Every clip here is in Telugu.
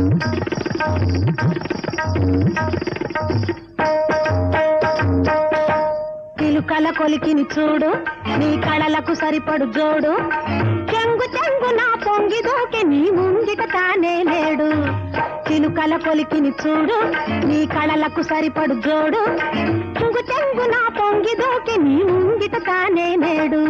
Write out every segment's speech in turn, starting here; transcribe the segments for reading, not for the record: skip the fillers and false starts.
చిలుకల కొలికిని చూడు, నీ కళలకు సరిపడు జోడు. చెంగు చెంగు నా పొంగి దూకి నీ ముంగిట తానే లేడు. చిలుకల కొలికిని చూడు, నీ కళలకు సరిపడు జోడు. చెంగు చెంగు నా పొంగి దూకి నీ ముంగిట తానే లేడు.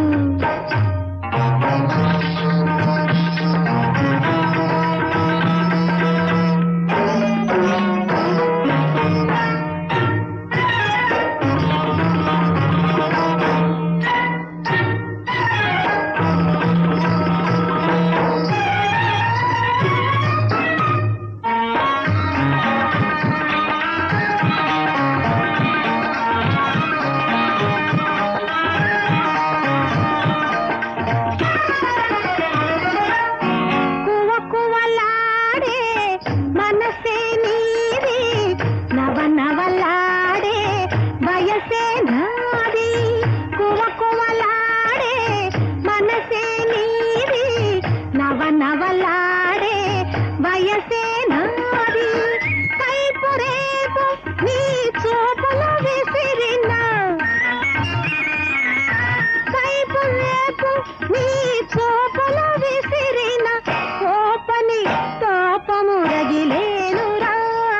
నవలాడే వయసే నాది, కైపు రేపు నీ చూపుల విసిరిన, కైపు రేపు నీ చూపుల విసిరిన, కోపని కోపము రగిలేనురా.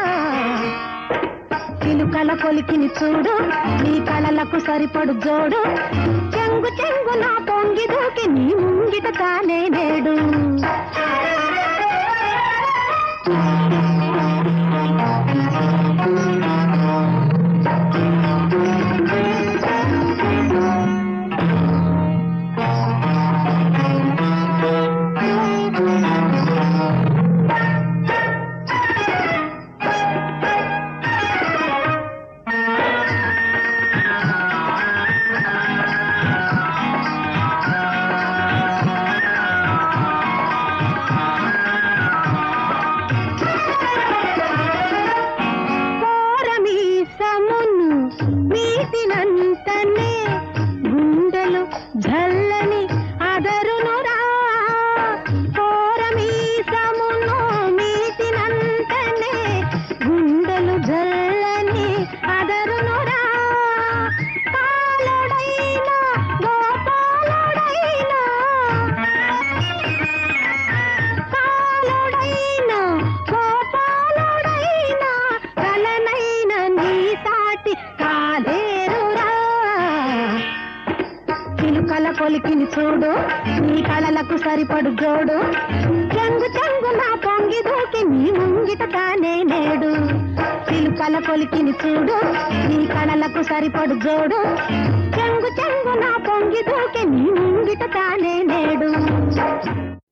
చిలుకల కొలికిని చూడు, నీ కళలకు సరిపడు జోడు. చెంగు చెంగు నా పొంగి దూకి నీ ముంగిట తానే నేడు. మీటినంతనే గుండెలు జల్లని అదరునురా. కోరమీసమును మీటినంతనే గుండెలు జల్లని అదరునురా. కాలుడైనా గోపాలుడైనా, కాలుడైనా గోపాలుడైనా, కలనైన నీ సాటి కాలేరురా. చిలుకల కొలికిని చూడు, నీ కళలకు సరిపడు జోడు. చెంగు చెంగు నా పొంగి దూకి నీ ముంగిట తానే నేడు. చిలుకల కొలికిని చూడు, నీ కళలకు సరిపడు జోడు. చెంగు చెంగు నా పొంగి దూకి నీ ముంగిట తానే నేడు.